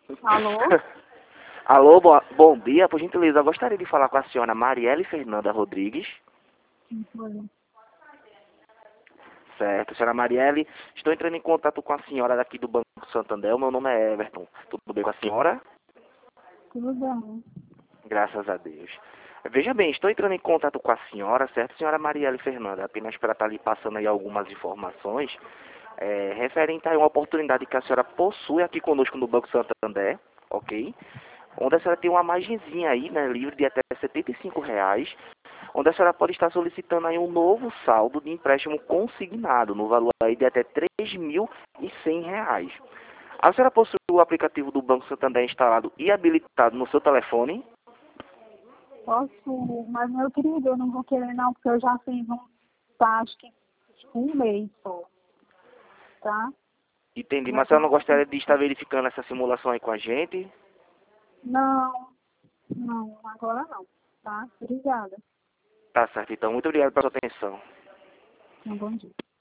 Alô? Alô, bom dia. Por gentileza, eu gostaria de falar com a senhora Marielle Fernanda Rodrigues. Oi. Certo, senhora Marielle, estou entrando em contato com a senhora daqui do Banco Santander. O meu nome é Everton. Tudo bem com a senhora? Tudo bem? Graças a Deus. Veja bem, estou entrando em contato com a senhora, certo, senhora Marielle Fernanda, apenas para estar lhe passando aí algumas informações referente a uma oportunidade que a senhora possui aqui conosco no Banco Santander, ok? Onde a senhora tem uma margenzinha aí, né, livre de até R$ 75, onde a senhora pode estar solicitando aí um novo saldo de empréstimo consignado, no valor aí de até R$ 3.100. A senhora possui o aplicativo do Banco Santander instalado e habilitado no seu telefone? Posso, mas meu querido, eu não vou querer não, porque eu já fiz acho que um mês só, tá? Entendi, Já mas a senhora tenho não um gostaria de estar tempo. verificando essa simulação aí com a gente? Não, não, agora não, tá? Obrigada. Tá certo, então. Muito obrigado pela sua atenção. Um bom dia.